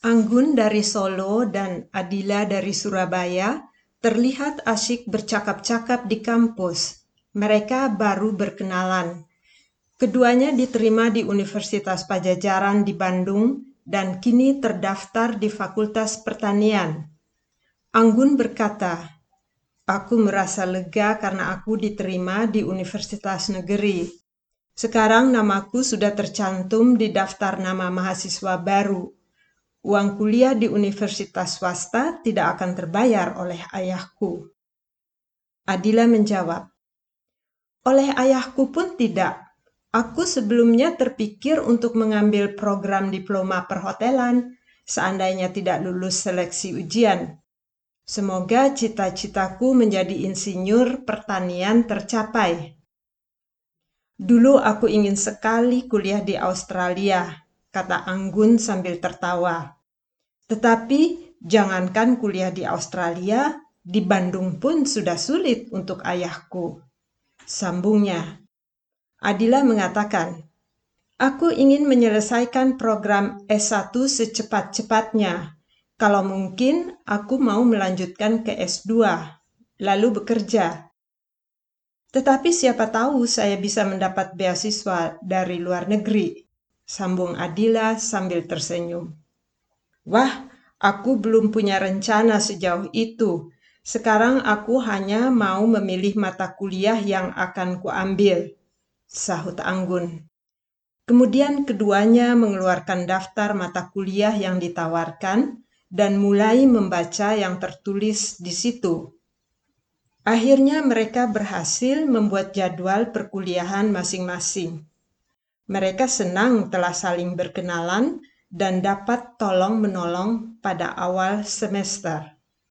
Anggun dari Solo dan Adila dari Surabaya terlihat asyik bercakap-cakap di kampus. Mereka baru berkenalan. Keduanya diterima di Universitas Padjadjaran di Bandung dan kini terdaftar di Fakultas Pertanian. Anggun berkata, "Aku merasa lega karena aku diterima di Universitas Negeri. Sekarang namaku sudah tercantum di daftar nama mahasiswa baru. Uang kuliah di universitas swasta tidak akan terbayar oleh ayahku." Adila menjawab, "Oleh ayahku pun tidak. Aku sebelumnya terpikir untuk mengambil program diploma perhotelan, seandainya tidak lulus seleksi ujian. Semoga cita-citaku menjadi insinyur pertanian tercapai. Dulu aku ingin sekali kuliah di Australia," kata Anggun sambil tertawa. "Tetapi jangankan kuliah di Australia, di Bandung pun sudah sulit untuk ayahku," sambungnya. Adila mengatakan, "Aku ingin menyelesaikan program S1 secepat-cepatnya. Kalau mungkin, aku mau melanjutkan ke S2, lalu bekerja. Tetapi siapa tahu saya bisa mendapat beasiswa dari luar negeri," sambung Adila sambil tersenyum. "Wah, aku belum punya rencana sejauh itu. Sekarang aku hanya mau memilih mata kuliah yang akan kuambil," sahut Anggun. Kemudian keduanya mengeluarkan daftar mata kuliah yang ditawarkan dan mulai membaca yang tertulis di situ. Akhirnya mereka berhasil membuat jadwal perkuliahan masing-masing. Mereka senang telah saling berkenalan dan dapat tolong-menolong pada awal semester.